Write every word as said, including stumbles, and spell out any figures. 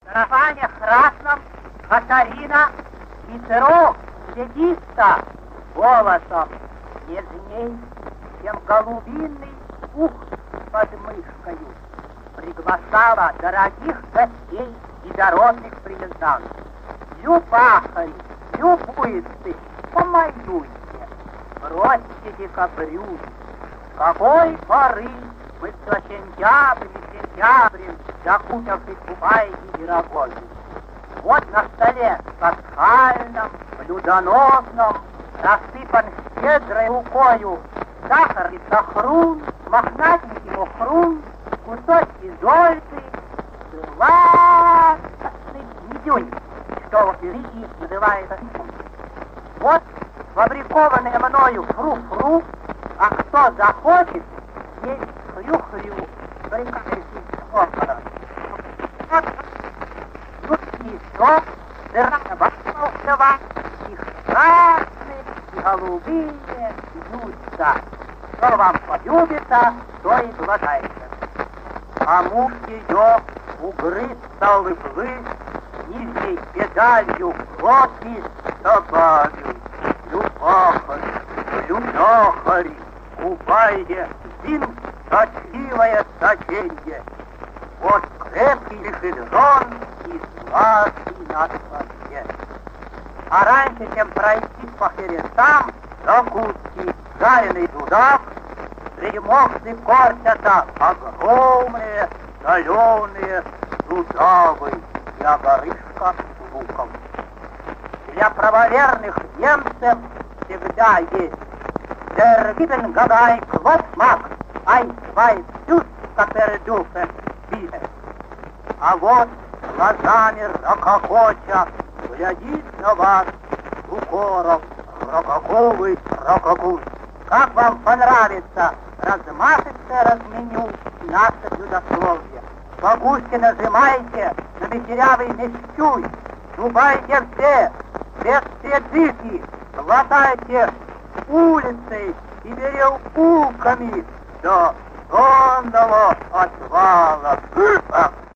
сарафане красном Катарина Петров следится голосом нежней, чем голубиный пух под мышкою. Приглашала дорогих гостей и дородных приезжан. Любахари, любуйте, помоюйте, бросьте декабрю. Какой поры мы все сентябрь и сентябрь, закутавшись купаете дорогой. Вот на столе пасхальном, блюдоносном, рассыпан щедрой рукою сахар и сахрун, мохнатенький мухрун, кусочки зольцы, сладкий медюнь, что в религии называется фикум. Вот фабрикованное мною фру-фру, а кто захочет, есть хрю-хрю, брикающий около. Вот юркий сок, дыра башкового, их красные и голубые блюдца. Что вам полюбится, то и глотайте. А муж ее угрыз стал и плыть, нижней педалью глотки добавил. Любахарь, любахарь, купайе, зим, точивое соченье. Вот крепкий лишедон и сладкий на свое. А раньше, чем пройти по херестам, закуски, жареный дудак, среди моксы корчатся огромные соленые дудавы и огорышка с луком. Для правоверных немцев всегда есть der Wittengadei Klopfmark, ein, zwei, Süß, Капердюфе, Бине. А вот глазами ракохоча глядит на вас укоров рококовый рококуй. Как вам понравится размашистое разменю наше блюдословие? Погуще нажимайте на ветерявый мещуй, дубайте все, без передышки, глотайте улицей и переулками до сонного отвала.